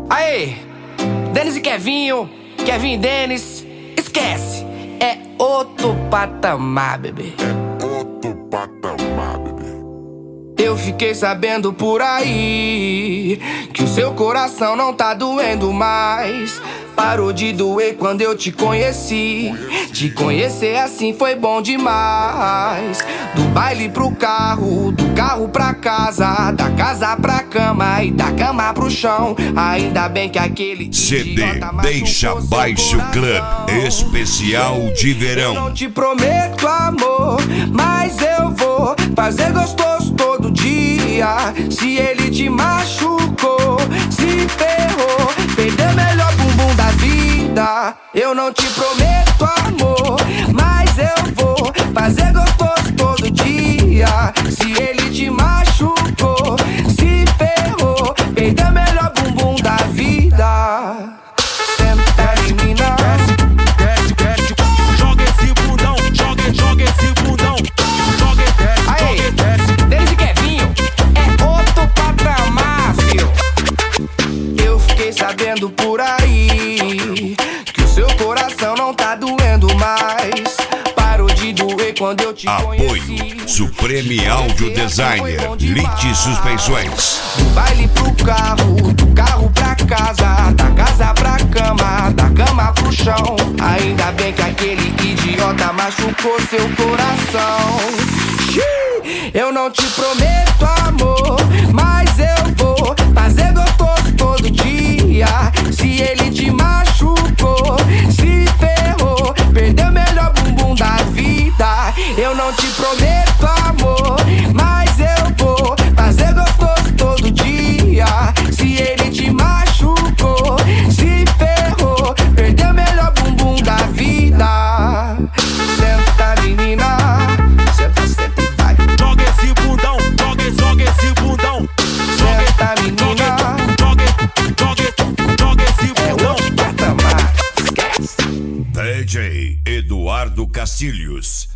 Aê, Denis e Kevinho, Kevin e Denis, esquece, é outro patamar, bebê. Outro patamar, bebê. Eu fiquei sabendo por aí que o seu coração não tá doendo mais. Parou de doer quando eu te conheci. Te conhecer assim foi bom demais. Do baile pro carro, do carro pra casa, da casa pra cama e da cama pro chão. Ainda bem que aquele CD Deixa Baixo Club Especial de Verão. Eu não te prometo amor, mas eu vou fazer gostoso todo dia. Se ele te machucou, se ferrou, perdeu o melhor bumbum da vida. Eu não te prometo amor, mas eu vou fazer gostoso todo dia. Se ele te machucou, se ferrou, perdeu o melhor bumbum da vida. Senta menina, Desce, desce, joga esse bundão, joga esse bundão, joga, desce, aí, joga, desce. Denis e Kevinho, é outro patamar, fio. Eu fiquei sabendo por aí que o seu coração não tá doendo mais. Parou de doer quando eu te conheci. Apoio Supreme Audio Designer, Lite Suspensões. Do baile pro carro, do carro pra casa, da casa pra cama, da cama pro chão. Ainda bem que aquele idiota machucou seu coração. Xiii, eu não te prometo amor, mas eu vou fazer gostoso todo dia. Se ele te machucou, se ferrou, perdeu o melhor bumbum da vida. Eu não te prometo amor, mas eu vou fazer gostoso todo dia. Se ele te machucou, se ferrou, perdeu o melhor bumbum da vida. Senta menina, senta, senta e vai. Joga esse bundão, joga esse bundão, Senta menina, joga esse é bundão. outro patamar, esquece. DJ Eduardo Castilhos.